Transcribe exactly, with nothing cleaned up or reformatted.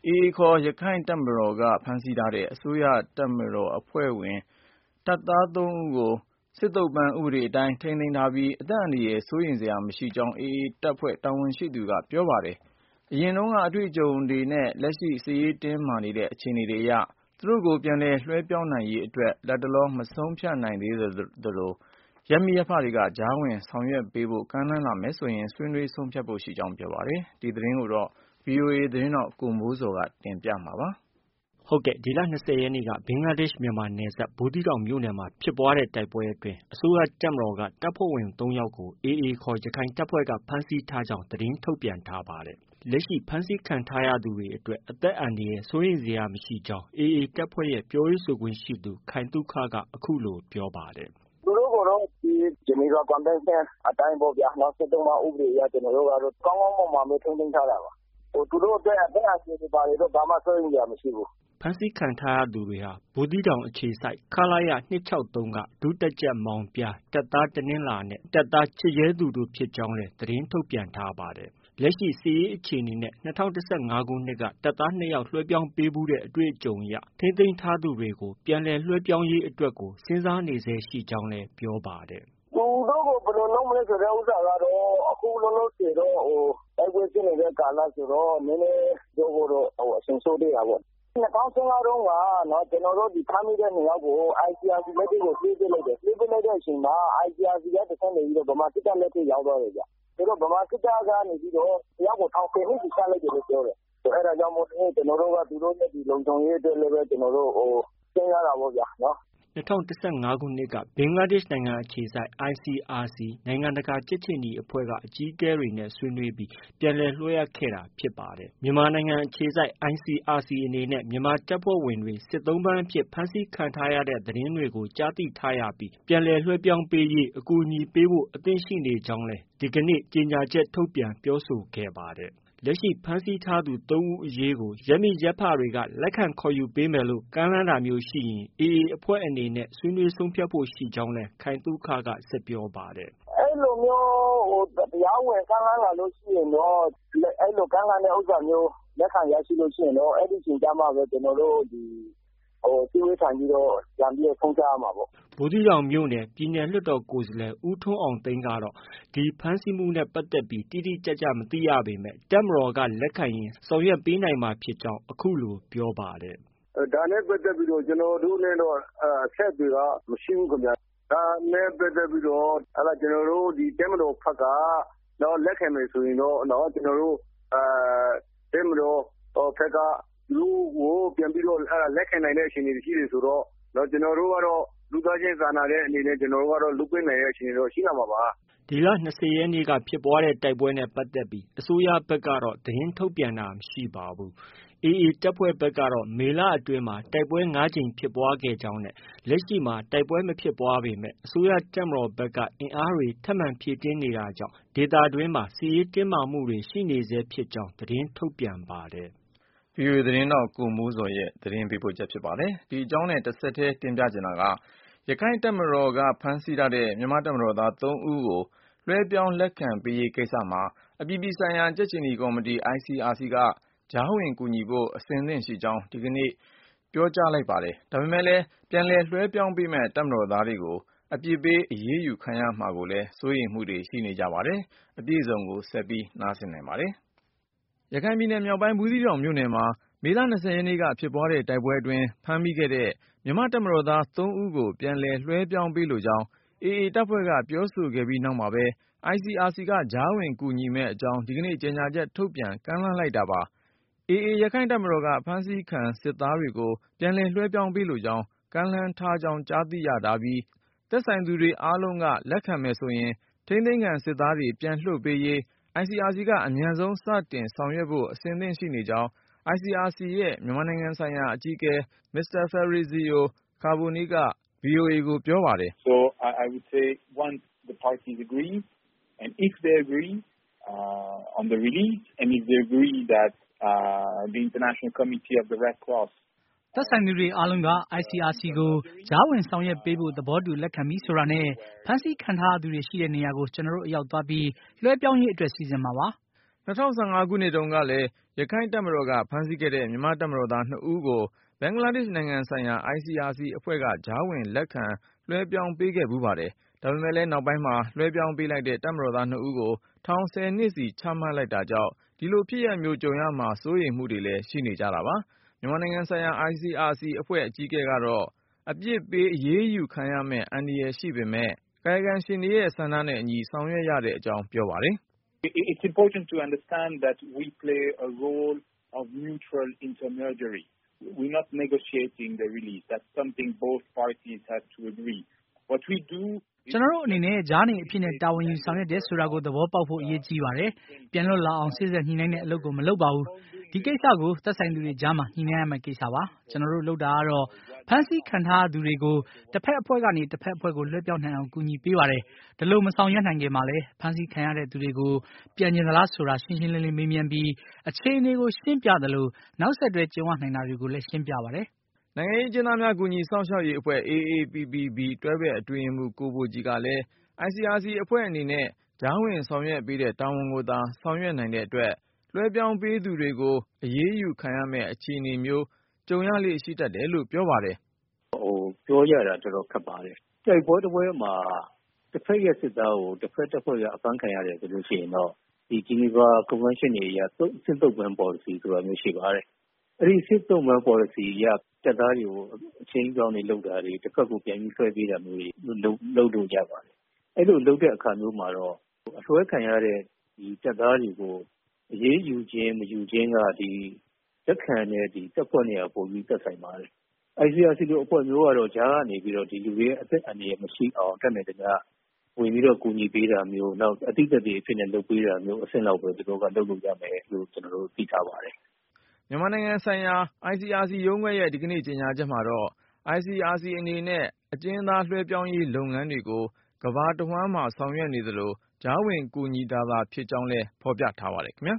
အေအေ ခေါ် ရခိုင့်တပ်မတော်က ဖမ်းဆီးထားတဲ့ အစိုးရတပ်မတော်အဖွဲ့ဝင် တပ်သားသုံးဦးကို စစ်သုံ့ပန်းဥပဒေအတိုင်း ထိန်းသိမ်းထားပြီး အသက်အန္တရာယ်စိုးရိမ်စရာမရှိကြောင်း အေအေ တပ်ဖွဲ့တာဝန်ရှိသူက ပြောပါတယ်။ အရင်တုန်းကအတွေ့အကြုံတွေနဲ့ လက်ရှိ စစ်ရေးတင်းမာနေတဲ့အခြေအနေအရ သူတို့ကို ပြန်လည်လွှဲပြောင်းနိုင်ရေးအတွက် လတ်တလော မဆုံးဖြတ်နိုင်သေးသလို ရပ်မိရပ်ဖတွေက ကြားဝင်ဆောင်ရွက်ပေးဖို့ ကမ်းလှမ်းလာမယ်ဆိုရင် ဆွေးနွေးဆုံးဖြတ်ဖို့ရှိကြောင်း ပြောပါတယ်။ ဒီသတင်းကို ဗွီအိုအေသတင်းထောက် ကိုမိုးဇော်က တင်ပြထားပါတယ်။ ဟုတ်ကဲ့။ ဒီလ ၂၀ရက်နေ့က ဘင်္ဂလားဒေ့ရှ်-မြန်မာနယ်စပ် ဘူးသီးတောင်မြို့နယ်မှာဖြစ်ပွားတဲ့တိုက်ပွဲအတွင်း အစိုးရတပ်မတော်က တပ်ဖွဲ့ဝင်သုံးယောက်ကို အေအေ ခေါ် ရခိုင်တပ်ဖွဲ့က ဖမ်းဆီးထားကြောင်း သတင်းထုတ်ပြန်ထားပါတယ်။ လက်ရှိ ဖမ်းဆီးခံထားရသူတွေအတွက် အသက်အန္တရာယ်စိုးရိမ်စရာမရှိကြောင်း အေအေ တပ်ဖွဲ့ရဲ့ ပြောရေးဆိုခွင့်ရှိသူ ခိုင်သုခက အခုလို ပြောပါတယ်။ “သူတို့ကိုတော့ ဂျနီဗာကွန်ဗင်းရှင်းအတိုင်းပေါ့ဗျာ။ စစ်သုံ့ပန်းဥပဒေအရ ကျနော်တို့ကတော့ ကောင်းကောင်းမွန်မွန်ပဲ ထိန်းသိမ်းထားတာပါ။ သူတို့အတွက် အသက်အန္တရာယ်တွေဘာတွေတော့ ဘာမှ စိုးရိမ်စရာမရှိဘူး။ ” ဖမ်းဆီးခံထားရသူတွေဟာ ဘူးသီးတောင်အခြေစိုက် ခလရ ၂၆၃က ဒုတပ်ကြပ်မောင်ပြား၊ တပ်သားတနင်္လာနဲ့ တပ်သားချစ်ရဲသူတို့ဖြစ်ကြောင်းလည်း သတင်းထုတ်ပြန်ထားပါတယ်။ လက်ရှိ စစ်ရေးအခြေအနေနဲ့ ၂၀၁၅ခုနှစ်က တပ်သားနှစ်ယောက်လွှဲပြောင်းပေးဖူးတဲ့ အတွေ့အကြုံအရ ထိန်းသိမ်းထားသူတွေကို ပြန်လည်လွှဲပြောင်းရေးအတွက်ကို စဉ်းစားနေဆဲရှိကြောင်းလည်း ပြောပါတယ်။ “သူတို့ကို ဘယ်လိုလုပ်မလဲဆိုတဲ့ဥစ္စာကတော့ အခုလောလောဆယ်တော့ တိုက်ပွဲဖြစ်နေတဲ့ကာလဆိုတော့ နည်းနည်းပြောဖို့တော့ အချိန်စောသေးတာပေါ့။ ၂၀၁၅တုန်းက ကျနော်တို့ ဖမ်းမိတဲ့နှစ်ယောက်ကို အိုင်စီအာစီ လက်ထဲကို လွှဲပေးလိုက်တယ်။ လွှဲပေးလိုက်တဲ့အချိန်မှာ အိုင်စီအာစီက တဆင့် ဗမာစစ်တပ်လက်ထဲ ရောက်သွားတယ်ဗျ။ ဆိုတော့ ဗမာစစ်တပ်ကနေပြီးတော့ တစ်ယောက်ကို ထောင်ဆယ်နှစ်စီ ချလိုက်တယ်လို့ ပြောတယ်။ အဲဒါကြောင့်မို့ ကျနော်တို့က သူတို့ရဲ့ လုံခြုံရေးအတွက်လည်း ကျနော်တို့ စဉ်းစားတာပေါ့ဗျာ။” ၂၀၁၅ခုနှစ်က ဘင်္ဂလားဒေ့ရှ်နိုင်ငံအခြေစိုက် အိုင်စီအာစီ နိုင်ငံတကာကြက်ခြေနီအဖွဲ့က အကြီးအကဲတွေနဲ့ ဆွေးနွေးပြီး ပြန်လည်လွှဲအပ်ခဲ့တာဖြစ်ပါတယ်။ မြန်မာနိုင်ငံအခြေစိုက် အိုင်စီအာစီအနေနဲ့ မြန်မာတပ်ဖွဲ့ဝင်တွေ စစ်သုံ့ပန်းအဖြစ် ဖမ်းဆီးခံထားရတဲ့သတင်းတွေကို ကြားသိထားရပြီး ပြန်လည်လွှဲပြောင်းပေးရေး အကူအညီပေးဖို့ အသင့်ရှိနေကြောင်းလည်း ဒီကနေ့ ကြေညာချက်ထုတ်ပြန်ပြောဆိုခဲ့ပါတယ်။ လက်ရှိ ဖမ်းဆီးထားသူသုံးဦးအရေးကို ရပ်မိရပ်ဖတွေက လက်ခံခေါ်ယူပေးမယ်လို့ ကမ်းလှမ်းတာမျိုးရှိရင် အေအေ အဖွဲ့အနေနဲ့ ဆွေးနွေးဆုံးဖြတ်ဖို့ ရှိကြောင်းလည်း ခိုင်သုခက ဆက်ပြောပါတယ်။ “အဲလိုမျိုး တရားဝင်ကမ်းလှမ်းလာလို့ရှိရင်တော့ အဲလိုကမ်းလှမ်းတဲ့ဥစ္စာမျိုး လက်ခံရရှိလို့ရှိရင်တော့ အဲဒီအချိန်ကျမှပဲ ကျနော်တို့ ဒီ အစည်းအဝေးထိုင်ပြီးတော့ ပြန်ပြီးတော့ ဆုံးဖြတ်ရမှာပေါ့။ ” ဘူးသီးတောင်မြို့နယ် ပြည်နယ်လွှတ်တော်ကိုယ်စားလှယ် ဦးထွန်းအောင်သိန်းကတော့ ဒီဖမ်းဆီးမှုနဲ့ပတ်သက်ပြီး တိတိကျကျ မသိရပေမဲ့ တပ်မတော်က လက်ခံရင် ဆောင်ရွက်ပေးနိုင်မှာဖြစ်ကြောင်း အခုလို ပြောပါတယ်။ “ဒါနဲ့ပတ်သက်ပြီးတော့ ကျနော်တို့နဲ့တော့ အဆက်အသွယ်က မရှိဘူးခင်ဗျ။ ဒါနဲ့ပတ်သက်ပြီးတော့ ကျနော်တို့ တပ်မတော်ဘက်က လက်ခံမယ်ဆိုရင်တော့ ကျနော်တို့ တပ်မတော်ဘက်က သူတို့ကို ပြန်ပြီးတော့ လက်ခံနိုင်တဲ့အခြေအနေရှိတယ်ဆိုတော့ ကျနော်တို့ကတော့ လူသားချင်းစာနာတဲ့အနေနဲ့ လုပ်ပေးနိုင်တဲ့အခြေအနေတော့ ရှိလာမှာပါ။ ” ဒီလ ၂၀ရက်နေ့က ဖြစ်ပွားတဲ့တိုက်ပွဲနဲ့ပတ်သက်ပြီး အစိုးရဘက်ကတော့ သတင်းထုတ်ပြန်တာမရှိပါဘူး။ အေအေ တပ်ဖွဲ့ဘက်ကတော့ မေလအတွင်းမှာ တိုက်ပွဲ၅ကြိမ်ဖြစ်ပွားခဲ့ကြောင်းနဲ့ လက်ရှိမှာ တိုက်ပွဲမဖြစ်ပွားပေမဲ့ အစိုးရတပ်မတော်ဘက်က အင်အားတွေ ထပ်မံဖြည့်တင်းနေတာကြောင့် ဒေသတွင်းမှာ စစ်ရေးတင်းမာမှုတွေ ရှိနေဆဲဖြစ်ကြောင်း သတင်းထုတ်ပြန်ပါတယ်။ ဗွီအိုအေသတင်းထောက် ကိုမိုးဇော်ရဲ့ သတင်းပေးပို့ချက်ဖြစ်ပါတယ်။ ဒီအကြောင်းနဲ့ တဆက်တည်းတင်ပြချင်တာက ရခိုင့်တပ်မတော်က ဖမ်းဆီးထားတဲ့ မြန်မာတပ်မတော်သားသုံးဦးကို လွှဲပြောင်းလက်ခံပေးရေးကိစ္စမှာ အပြည်ပြည်ဆိုင်ရာ ကြက်ခြေနီကော်မတီ အိုင်စီအာစီ က ကြားဝင်ကူညီဖို့ အဆင်သင့်ရှိကြောင်း ဒီကနေ့ ပြောကြားလိုက်ပါတယ်။ ဒါပေမဲ့လည်း ပြန်လည်လွှဲပြောင်းပေးမယ့် တပ်မတော်သားတွေကို အပြစ်ပေး အရေးယူခံရမှာကိုလည်း စိုးရိမ်မှုတွေရှိနေကြပါတယ်။ အပြည့်အစုံကို ကိုဉာဏ်ဝင်းအောင်က တင်ပြထားပါတယ်။ ရခိုင်ပြည်နယ်မြောက်ပိုင်း ဘူးသီးတောင်မြို့နယ်မှာ မေလ ၂၀ရက်နေ့က ဖြစ်ပွားတဲ့တိုက်ပွဲအတွင်း ဖမ်းမိခဲ့တဲ့ မြန်မာတပ်မတော်သားသုံးဦးကို ပြန်လည်လွှဲပြောင်းပေးလိုကြောင်း အေအေ တပ်ဖွဲ့က ပြောဆိုခဲ့ပြီးနောက်မှာပဲ အိုင်စီအာစီ က ကြားဝင်ကူညီမယ့်အကြောင်း ဒီကနေ့ ကြေညာချက်ထုတ်ပြန် ကမ်းလှမ်းလိုက်တာပါ။ အေအေ ရခိုင့်တပ်မတော်က ဖမ်းဆီးခံစစ်သားတွေကို ပြန်လည်လွှဲပြောင်းပေးလိုကြောင်း ကမ်းလှမ်းထားကြောင်း ကြားသိရပြီး သက်ဆိုင်သူတွေအားလုံးက လက်ခံမယ်ဆိုရင် ထိန်းသိမ်းခံစစ်သားတွေ ပြန်လွှတ်ပေးရေး အိုင်စီအာစီ က အမြန်ဆုံး စတင်ဆောင်ရွက်ဖို့ အဆင်သင့်ရှိနေကြောင်း အိုင်စီအာစီ ရဲ့ မြန်မာနိုင်ငံဆိုင်ရာအကြီးအကဲ မစ္စတာ Fabrizio Carboni က ဗွီအိုအေကို ပြောပါတယ်။ “ သက်ဆိုင်သူတွေအားလုံးက အိုင်စီအာစီ ကို ကြားဝင်ဆောင်ရွက်ပေးဖို့ သဘောတူလက်ခံပြီဆိုတာနဲ့ ဖမ်းဆီးခံထားရသူတွေရှိတဲ့နေရာကို ကျနော်တို့ အရောက်သွားပြီး လွှဲပြောင်းရေးအတွက် စီစဉ်မှာပါ။” ၂၀၁၅ ခုနှစ်တုန်းကလည်းရခိုင်တပ်မတော်ကဖမ်းဆီးခဲ့တဲ့မြန်မာတပ်မတော်သားနှစ်ဦးကိုဘင်္ဂလားဒေ့ရှ်နိုင်ငံဆိုင်ရာ အိုင်စီအာစီ အဖွဲ့ကကြားဝင်လက်ခံလွှဲပြောင်းပေးခဲ့ဖူးပါတယ်။ ဒါပေမဲ့လည်းနောက်ပိုင်းမှာလွှဲပြောင်းပေးလိုက်တဲ့တပ်မတော်သားနှစ်ဦးကိုထောင်ဆယ်နှစ်စီချမှတ်လိုက်တာကြောင့်ဒီလိုဖြစ်ရပ်မျိုးကြုံရမှာစိုးရိမ်မှုတွေလည်းရှိနေကြတာပါ။ မြန်မာနိုင်ငံဆိုင်ရာ အိုင်စီအာစီ အဖွဲ့အကြီးအကဲကတော့အပြစ်ပေးအရေးယူခံရမယ့်အန္တရာယ်ရှိပေမဲ့ကာယကံရှင်တွေရဲ့ဆန္ဒနဲ့အညီဆောင်ရွက်ရတဲ့အကြောင်းပြောပါတယ်။ It's important to understand that we play a role of neutral intermediary. We're not negotiating the release. That's something both parties have to agree. What we do ကျွန်တော်တို့အနေနဲ့ဂျားနေအဖြစ်နဲ့တာဝန်ယူဆောင်ရွက်တယ်ဆိုတာကိုသဘောပေါက်ဖို့အရေးကြီးပါတယ်။ပြန်လွတ်လာအောင်စေ့စပ်ညှိနှိုင်းတဲ့အလုပ်ကိုမလုပ်ပါဘူး။ဒီကိစ္စကိုသက်ဆိုင်သူတွေကြားမှာညှိနှိုင်းရမယ့်ကိစ္စပါ။ကျွန်တော်တို့လုပ်တာကတော့ဖမ်းဆီးခံထားသူတွေကိုတစ်ဖက်အဖွဲ့ကနေတစ်ဖက်အဖွဲ့ကိုလွှဲပြောင်းနိုင်အောင်ကူညီပေးပါတယ်။ဒီလိုမဆောင်ရွက်နိုင်ခင်မှာလည်းဖမ်းဆီးခံရတဲ့သူတွေကိုပြန်ကျင်သလားဆိုတာရှင်းရှင်းလင်းလင်းမေးမြန်းပြီးအခြေအနေကိုရှင်းပြသလိုနောက်ဆက်တွဲကြုံရနိုင်တာတွေကိုလည်းရှင်းပြပါတယ်။နိုင်ငံရေးအကျဉ်းသားများကူညီစောင့်ရှောက်ရေးအဖွဲ့ အေအေပီပီဘီ တွဲဘက်အတွင်းရေးမှူးကိုဘိုကြည်ကလည်း အိုင်စီအာစီ အဖွဲ့အနေနဲ့ကြားဝင်ဆောင်ရွက်ပေးတဲ့တာဝန်ကိုသာဆောင်ရွက်နိုင်တဲ့အတွက်လွှဲပြောင်းပေးသူတွေကိုအရေးယူခံရမယ့်အခြေအနေမျိုးကြုံရလေ့ရှိတတ်တယ်လို့ပြောပါတယ်။ဟိုပြောရတာတော်တော်ခက်ပါတယ်။တိုက်ပွဲတစ်ပွဲမှာတစ်ဖက်ရဲ့စစ်သားကိုတစ်ဖက်တစ်ဖွဲ့ကအဖမ်းခံရတယ်ဆိုလို့ရှိရင်တော့ဒီဂျီနီဗာကွန်ဗင်းရှင်းတွေအရစစ်တုပ်ပန်း policy ဆိုတာမျိုးရှိပါတယ်။အဲဒီစစ်တုပ်ပန်း policy အရတပ်သားတွေကိုအချင်းကြောင်းတွေလုပ်တာတွေတစ်ဖက်ကိုပြန်ပြီးဆွဲပေးတာမျိုးတွေလုပ်လုပ်လို့ရပါတယ်။အဲ့လိုလုပ်တဲ့အခါမျိုးမှာတော့အဆွဲခံရတဲ့ဒီတပ်သားတွေကိုအရေးယူခြင်းမယူခြင်းကဒီသက်ခံတဲ့ဒီတပ်ဖွဲ့နေရာပုံပြီးသက်ဆိုင်ပါတယ်။ အိုင်စီအာစီ လိုအဖွဲ့မျိုးကတော့ဂျားကနေပြီးတော့ဒီလူတွေအသက်အန္တရာယ်မရှိအောင်တက်နေကြဝင်ပြီးတော့ကူညီပေးတာမျိုးနောက်အတိတ်တွေအဖြစ်နဲ့လုပ်ပေးတာမျိုးအဆင့်လောက်ပဲသူတို့ကလုပ်လို့ရမယ်လို့ကျွန်တော်တို့သိထားပါတယ်။မြန်မာနိုင်ငံဆိုင်ရာ အိုင်စီအာစီ ရုံးခွဲရဲ့ဒီကနေ့ကြေညာချက်မှာတော့ အိုင်စီအာစီ အနေနဲ့အကျဉ်းသားလွှဲပြောင်းရေးလုပ်ငန်းတွေကိုကမ္ဘာတဝှမ်းမှာဆောင်ရွက်နေသလိုကြားဝင်ကူညီတာသာဖြစ်ကြောင်းလည်းဖော်ပြထားပါတယ်ခင်ဗျာ